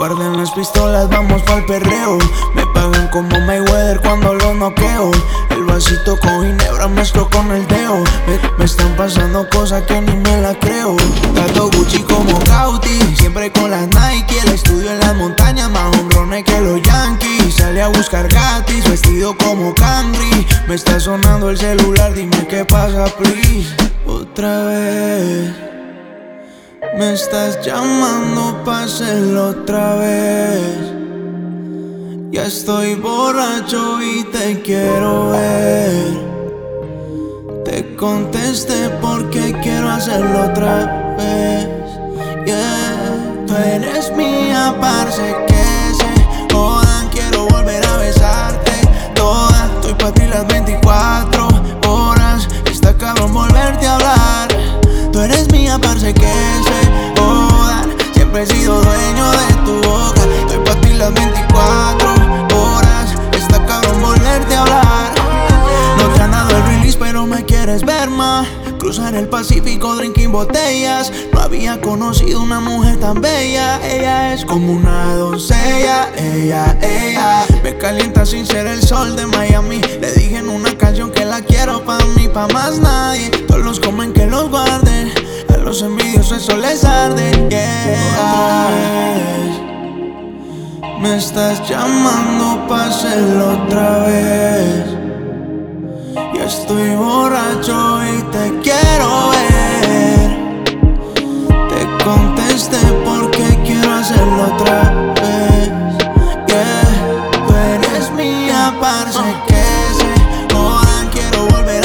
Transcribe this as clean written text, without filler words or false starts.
Guarden las pistolas, vamos pa'l perreo. Me pagan como Mayweather cuando lo noqueo. El vasito con ginebra mezclo con el dedo. Me están pasando cosas que ni me la creo. Gato Gucci como Cauti, siempre con las Nike. El estudio en las montañas, más hombrones que los Yankees. Sale a buscar gratis, vestido como Camry. Me está sonando el celular, dime qué pasa, please. Otra vez me estás llamando pa' hacerlo otra vez. Ya estoy borracho y te quiero ver. Te contesté porque quiero hacerlo otra vez. Yeah. Tú eres mía, parce, que se jodan. Quiero volver a besarte toda. Estoy pa' ti las 24 horas. Está cabrón volverte a hablar. Tú eres mía, parce, que se jodan. Siempre he sido dueño de tu boca. Estoy pa' ti las 24 horas. Está cabrón volverte a hablar. No te han dado el release, pero me quieres ver más. Cruzar el Pacífico, drinking botellas. No había conocido una mujer tan bella. Ella es como una doncella. Ella me calienta sin ser el sol de Miami. Le dije en una canción que la quiero pa' mí, pa' más nadie. Todos los comen que los guarden. A los envidiosos eso les arde. Yeah. Me estás llamando pa' hacerlo otra vez. Ya estoy borracho y te quiero ver. Te contesté porque quiero hacerlo otra vez. Yeah. Tú eres mía, parce, que se jodan. Quiero volver